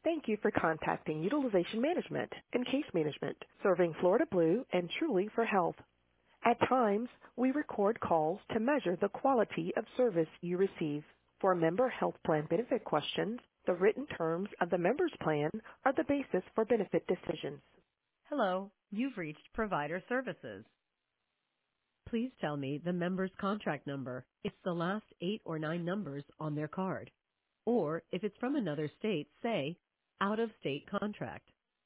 Thank you for contacting Utilization Management and Case Management, serving Florida Blue and Truly for Health. At times, we record calls to measure the quality of service you receive. For member health plan benefit questions, the written terms of the member's plan are the basis for benefit decisions. Hello, you've reached Provider Services. Please tell me the member's contract number. It's the last 8 or 9 numbers on their card. Or if it's from another state, say, out-of-state contract.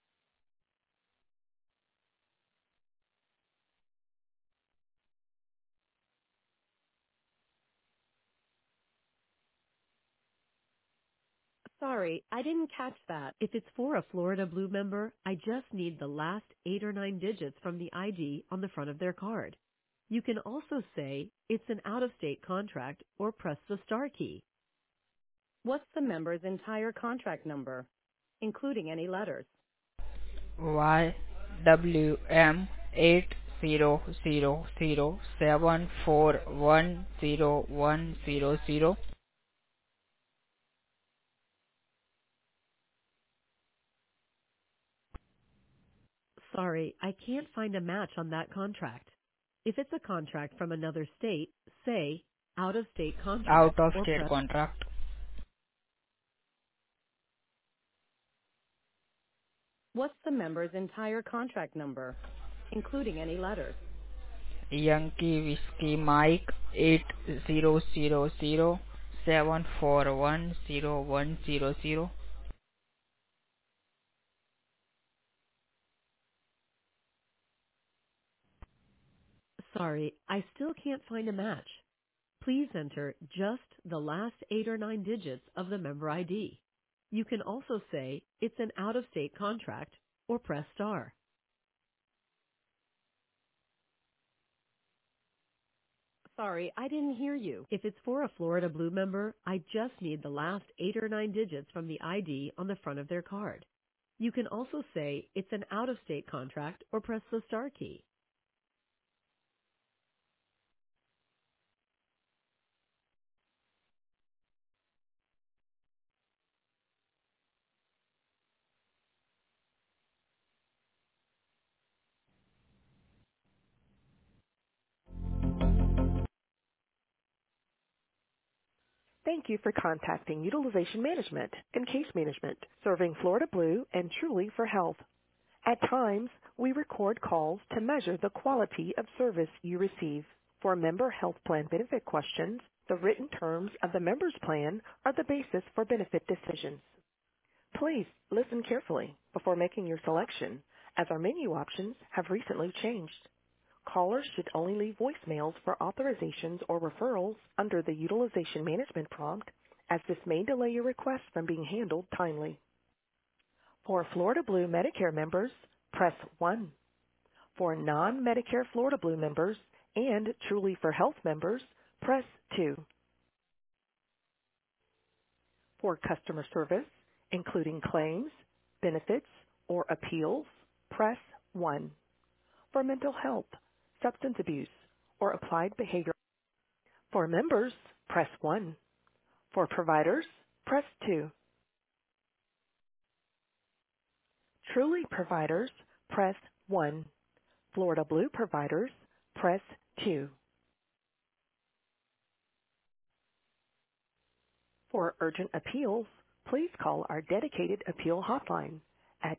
Sorry, I didn't catch that. If it's for a Florida Blue member, I just need the last 8 or 9 digits from the ID on the front of their card. You can also say it's an out-of-state contract or press the star key. What's the member's entire contract number, including any letters? YWM 800074101000. Sorry, I can't find a match on that contract. If it's a contract from another state, say out-of-state Out contract of or state press. contract. What's the member's entire contract number, including any letters? Yankee Whiskey Mike 800074101000. Sorry, I still can't find a match. Please enter just the last 8 or 9 digits of the member ID. You can also say it's an out-of-state contract or press star. Sorry, I didn't hear you. If it's for a Florida Blue member, I just need the last 8 or 9 digits from the ID on the front of their card. You can also say it's an out-of-state contract or press the star key. Thank you for contacting Utilization Management and Case Management, serving Florida Blue and Truly for Health. At times, we record calls to measure the quality of service you receive. For member health plan benefit questions, the written terms of the member's plan are the basis for benefit decisions. Please listen carefully before making your selection, as our menu options have recently changed. Callers should only leave voicemails for authorizations or referrals under the utilization management prompt, as this may delay your request from being handled timely. For Florida Blue Medicare members, press 1. For non-Medicare Florida Blue members and Truly for Health members, press 2. For customer service, including claims, benefits, or appeals, press 1. For mental health, substance abuse, or applied behavior. For members, press 1. For providers, press 2. Truly providers, press 1. Florida Blue providers, press 2. For urgent appeals, please call our dedicated appeal hotline at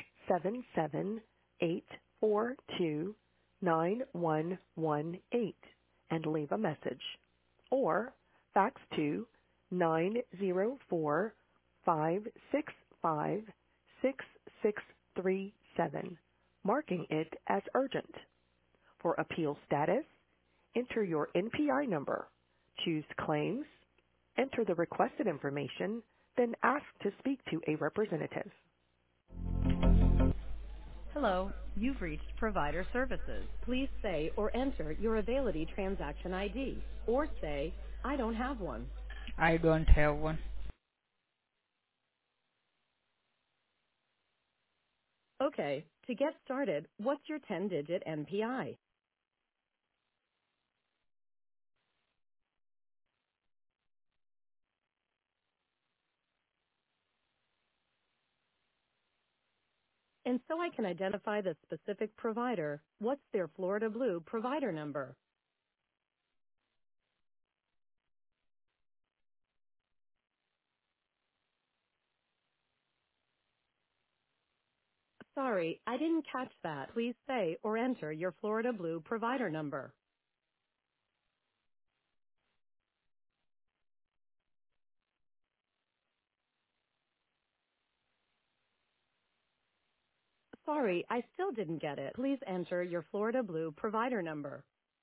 877-842-9118 and leave a message, or fax to 904-565-6637, marking it as urgent. For appeal status, enter your NPI number, choose claims, enter the requested information, then ask to speak to a representative. Hello, you've reached Provider Services. Please say or enter your Availity transaction ID, or say, I don't have one. I don't have one. Okay, to get started, what's your 10-digit NPI? And so I can identify the specific provider, what's their Florida Blue provider number? Sorry, I didn't catch that. Please say or enter your Florida Blue provider number. Sorry, I still didn't get it. Please enter your Florida Blue provider number.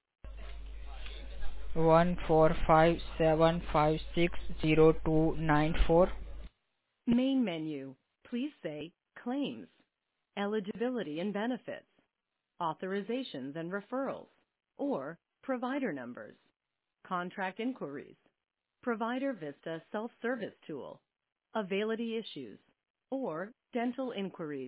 14575609294. Main menu. Please say claims, eligibility and benefits, authorizations and referrals, or provider numbers, contract inquiries, Provider Vista self-service tool, Availity issues, or dental inquiries.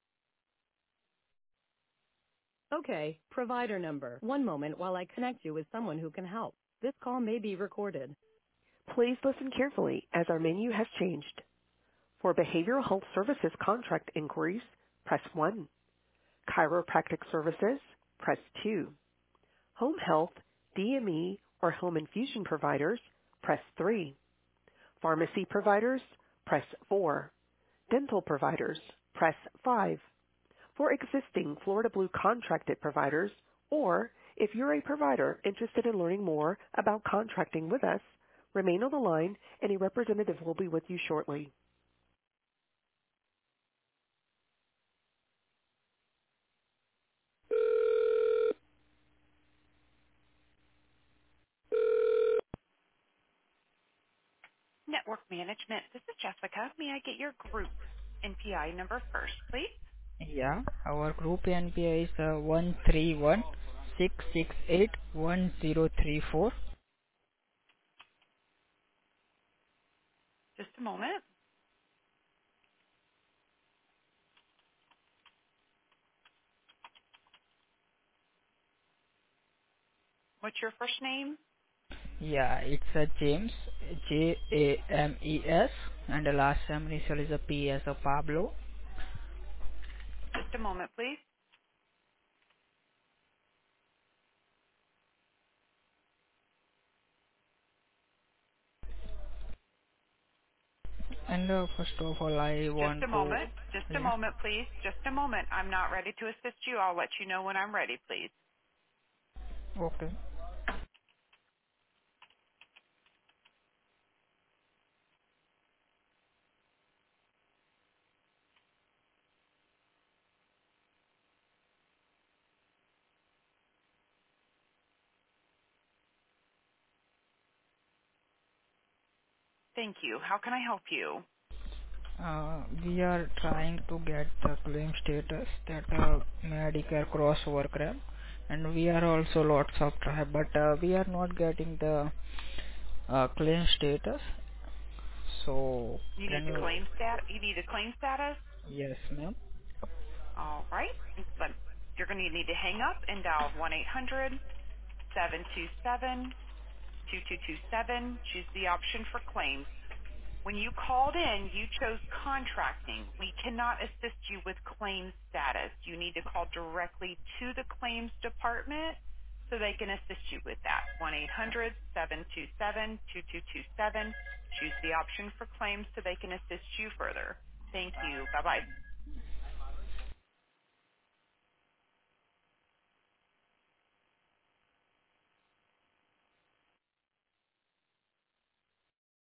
Okay, provider number. One moment while I connect you with someone who can help. This call may be recorded. Please listen carefully as our menu has changed. For behavioral health services contract inquiries, press 1. Chiropractic services, press 2. Home health, DME, or home infusion providers, press 3. Pharmacy providers, press 4. Dental providers, press 5. For existing Florida Blue contracted providers, or if you're a provider interested in learning more about contracting with us, remain on the line and a representative will be with you shortly. Network Management, this is Jessica. May I get your group NPI number first, please? Yeah, our group NPI is 13166811034. Just a moment. What's your first name? Yeah, it's James, James, and the last name initial is a P as a Pablo. Just a moment, please. And first of all, I Just want a to, moment. Just a yeah, moment, please. Just a moment. I'm not ready to assist you. I'll let you know when I'm ready, please. okay. Thank you. How can I help you? We are trying to get the claim status that Medicare crossover claim, and we are also lots of try, but we are not getting the claim status. So You need can the you? claim stat. You need a claim status. Yes, ma'am. All right. But you're going to need to hang up and dial 1-800-727-2227. Choose the option for claims. When you called in, you chose contracting. We cannot assist you with claims status. You need to call directly to the claims department so they can assist you with that. 1-800-727-2227. Choose the option for claims so they can assist you further. Thank you. Bye-bye.